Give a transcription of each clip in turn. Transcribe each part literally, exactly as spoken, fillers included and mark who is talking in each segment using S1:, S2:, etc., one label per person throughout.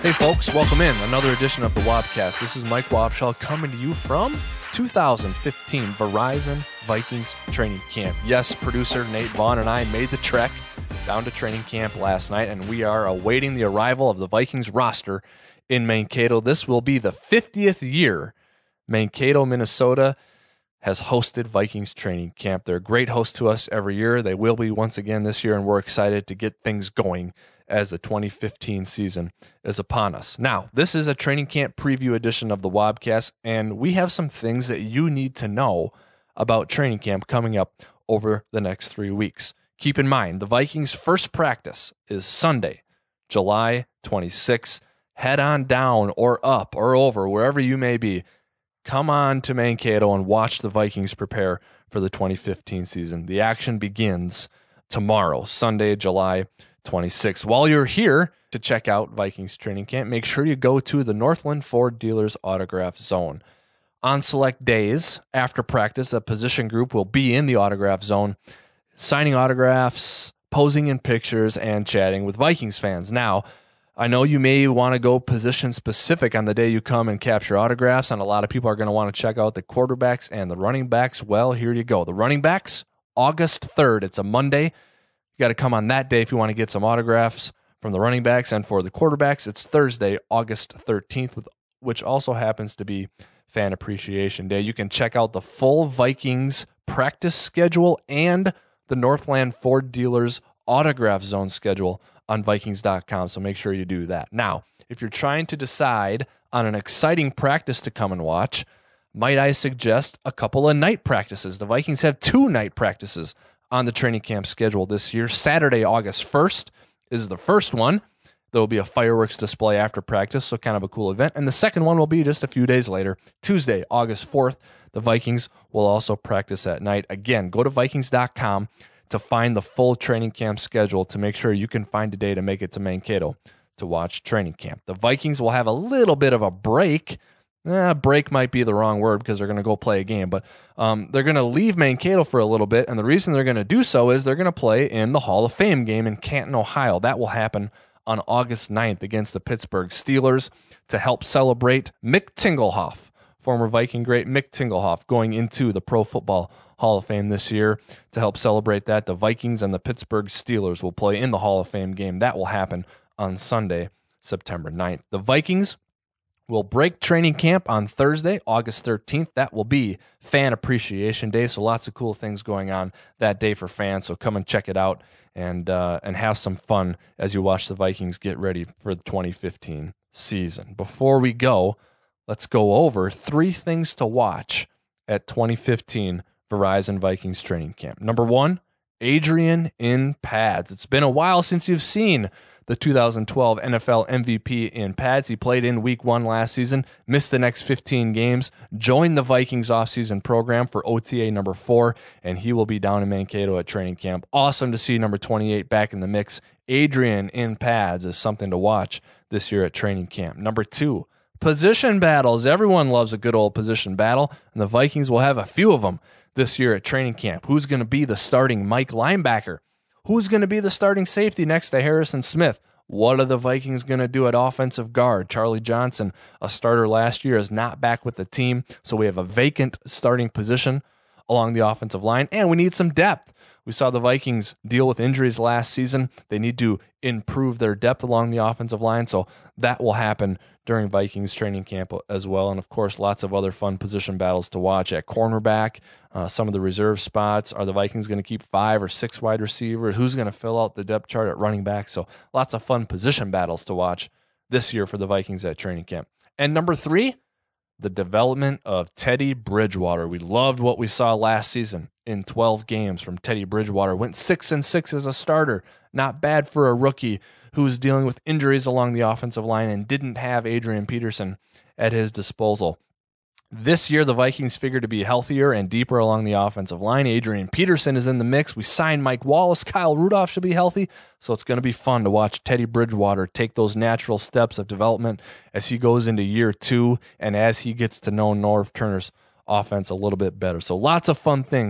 S1: Hey folks, welcome in another edition of the Wobcast. This is Mike Wobschall coming to you from two thousand fifteen Verizon Vikings training camp. Yes, producer Nate Vaughn and I made the trek down to training camp last night, and we are awaiting the arrival of the Vikings roster in Mankato. This will be the fiftieth year Mankato, Minnesota has hosted Vikings training camp. They're a great host to us every year. They will be once again this year, and we're excited to get things going as the twenty fifteen season is upon us. Now, this is a training camp preview edition of the Wobcast, and we have some things that you need to know about training camp coming up over the next three weeks. Keep in mind, the Vikings' first practice is Sunday, July twenty-sixth. Head on down or up or over, wherever you may be. Come on to Mankato and watch the Vikings prepare for the twenty fifteen season. The action begins tomorrow, Sunday, July twenty-sixth. While you're here to check out Vikings training camp, make sure you go to the Northland Ford Dealers Autograph Zone. On select days after practice, a position group will be in the autograph zone, signing autographs, posing in pictures, and chatting with Vikings fans. Now, I know you may want to go position specific on the day you come and capture autographs, and a lot of people are going to want to check out the quarterbacks and the running backs. Well, here you go. The running backs, August third. It's a Monday. You got to come on that day if you want to get some autographs from the running backs. And for the quarterbacks, it's Thursday, August thirteenth, which also happens to be Fan Appreciation Day. You can check out the full Vikings practice schedule and the Northland Ford Dealers Autograph Zone schedule on Vikings dot com, so make sure you do that. Now, if you're trying to decide on an exciting practice to come and watch, might I suggest a couple of night practices? The Vikings have two night practices on the training camp schedule this year. Saturday, August first is the first one. There will be a fireworks display after practice, so kind of a cool event. And the second one will be just a few days later, Tuesday, August fourth. The Vikings will also practice at night. Again, go to Vikings dot com to find the full training camp schedule to make sure you can find a day to make it to Mankato to watch training camp. The Vikings will have a little bit of a break. Eh, break might be the wrong word because they're going to go play a game, but um, they're going to leave Mankato for a little bit, and the reason they're going to do so is they're going to play in the Hall of Fame game in Canton, Ohio. That will happen on August ninth against the Pittsburgh Steelers to help celebrate Mick Tingelhoff, former Viking great Mick Tingelhoff, going into the Pro Football Hall of Fame this year. To help celebrate that, the Vikings and the Pittsburgh Steelers will play in the Hall of Fame game. That will happen on Sunday, September ninth. The Vikings will break training camp on Thursday, August thirteenth. That will be Fan Appreciation Day, so lots of cool things going on that day for fans, so come and check it out and uh, and have some fun as you watch the Vikings get ready for the twenty fifteen season. Before we go, let's go over three things to watch at twenty fifteen Verizon Vikings training camp. Number one, Adrian in pads. It's been a while since you've seen the two thousand twelve N F L M V P in pads. He played in week one last season, missed the next fifteen games, joined the Vikings offseason program for O T A number four, and he will be down in Mankato at training camp. Awesome to see number twenty-eight back in the mix. Adrian in pads is something to watch this year at training camp. Number two, position battles. Everyone loves a good old position battle, and the Vikings will have a few of them this year at training camp. Who's going to be the starting Mike linebacker? Who's going to be the starting safety next to Harrison Smith? What are the Vikings going to do at offensive guard? Charlie Johnson, a starter last year, is not back with the team, so we have a vacant starting position along the offensive line, and we need some depth. We saw the Vikings deal with injuries last season. They need to improve their depth along the offensive line, so that will happen during Vikings training camp as well. And, of course, lots of other fun position battles to watch at cornerback. Uh, some of the reserve spots. Are the Vikings going to keep five or six wide receivers? Who's going to fill out the depth chart at running back? So lots of fun position battles to watch this year for the Vikings at training camp. And number three, the development of Teddy Bridgewater. We loved what we saw last season in twelve games from Teddy Bridgewater. Went six and six as a starter. Not bad for a rookie who was dealing with injuries along the offensive line and didn't have Adrian Peterson at his disposal. This year, the Vikings figure to be healthier and deeper along the offensive line. Adrian Peterson is in the mix. We signed Mike Wallace. Kyle Rudolph should be healthy. So it's going to be fun to watch Teddy Bridgewater take those natural steps of development as he goes into year two and as he gets to know Norv Turner's offense a little bit better. So lots of fun things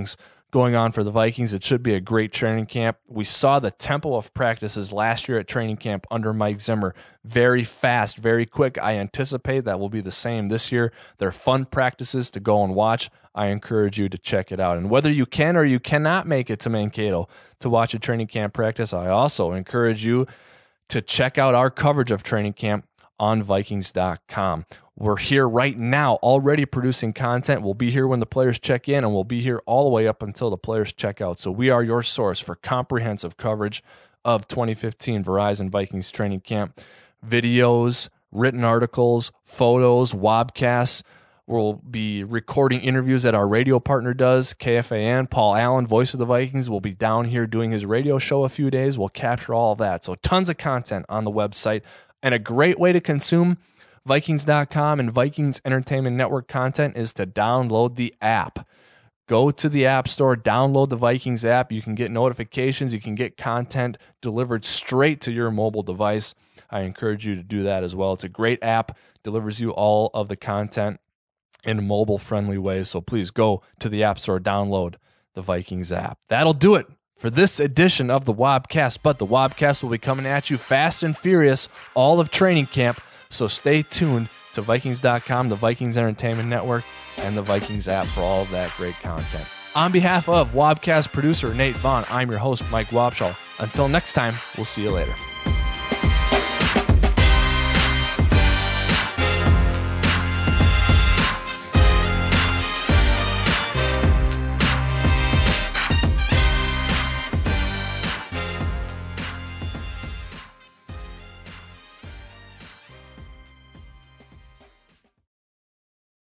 S1: going on for the Vikings. It should be a great training camp. We saw the tempo of practices last year at training camp under Mike Zimmer. Very fast, very quick. I anticipate that will be the same this year. They're fun practices to go and watch. I encourage you to check it out. And whether you can or you cannot make it to Mankato to watch a training camp practice, I also encourage you to check out our coverage of training camp on Vikings dot com. We're here right now already producing content. We'll be here when the players check in, and we'll be here all the way up until the players check out. So we are your source for comprehensive coverage of twenty fifteen Verizon Vikings training camp. Videos, written articles, photos, wobcasts. We'll be recording interviews that our radio partner does, K F A N. Paul Allen, voice of the Vikings, will be down here doing his radio show a few days. We'll capture all of that. So tons of content on the website, and a great way to consume Vikings dot com and Vikings Entertainment Network content is to download the app. Go to the App Store, download the Vikings app. You can get notifications. You can get content delivered straight to your mobile device. I encourage you to do that as well. It's a great app, delivers you all of the content in mobile-friendly ways. So please go to the App Store, download the Vikings app. That'll do it for this edition of the Wobcast. But the Wobcast will be coming at you fast and furious all of training camp. So stay tuned to Vikings dot com, the Vikings Entertainment Network, and the Vikings app for all of that great content. On behalf of Wobcast producer Nate Vaughn, I'm your host, Mike Wobschall. Until next time, we'll see you later.